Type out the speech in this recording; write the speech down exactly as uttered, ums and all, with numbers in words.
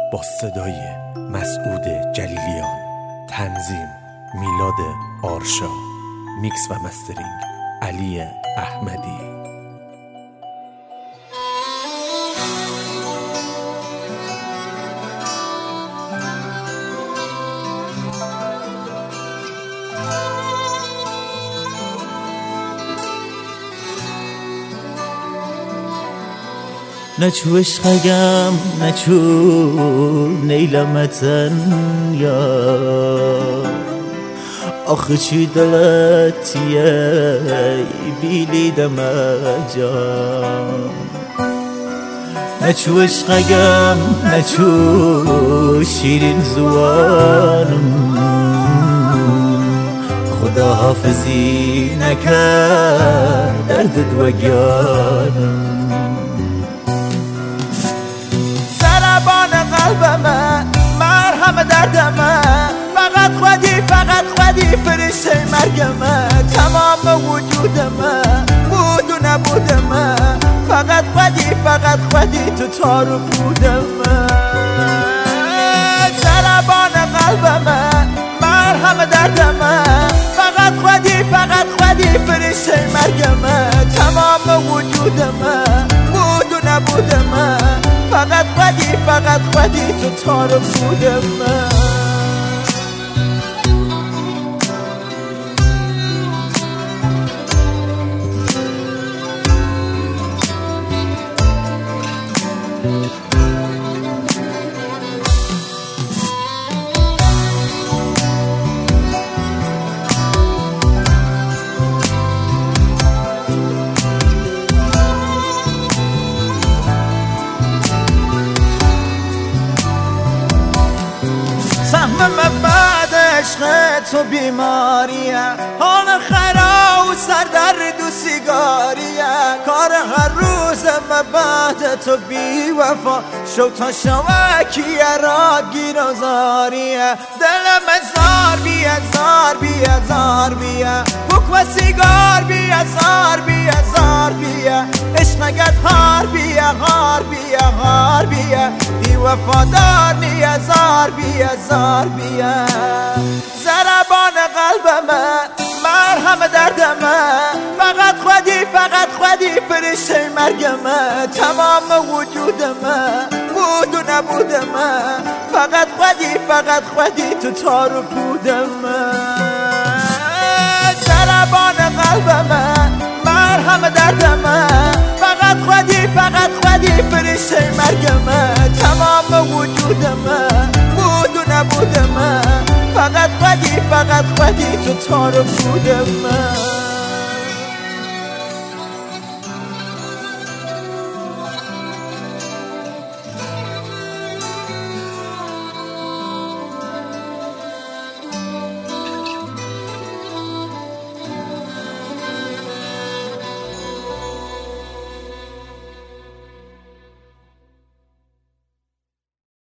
با صدای مسعود جلیلیان، تنظیم میلاد آرشا، میکس و مسترینگ علی احمدی. نچو عشقگم نچو نیلمتن یا آخه چی دلتیه بیلی دم جان. نچو عشقگم نچو شیرین زوانم خدا حافظی نکرد درد دوگانم. قلبمه مرهم دردمه فقط خودی فقط خودی فرشته مرگمه تمام وجودمه بود و نبودمه فقط خودی فقط خودی تو تارو بودمه. ضربان قلبمه مرهم دردمه فقط خودی فقط خودی فرشته مرگمه تمام وجودمه بود و نبودمه فقط خودی فقط خودی تو تارو بودمه. سهمم بعد عشق تو بیماریه، حال خرا و سردرد و سیگاریه، کار هر روزم بعد تو بی وفا شو تا شوکیه را گیر و زاریه. دلم زار بیه زار بیه زار بیه بک و سیگار بیه زار بیه زار بیه عشقگت هار بیه هار بیه هار بیه بی وفادار نیه زار بیه زار بیه. ضربان قلبمه مرهم دردمه فقط خودی فقط خودی فرشته مرگمه تمام وجودمه بود و نبودمه فقط خودی فقط خودی تو تارو بودمه. ضربان قلبمه مرهم دردمه فقط خودی فقط خودی فرشته مرگمه تمام وجودمه بود و نبودمه فقط خودی فقط خودی تو تارو بودمه.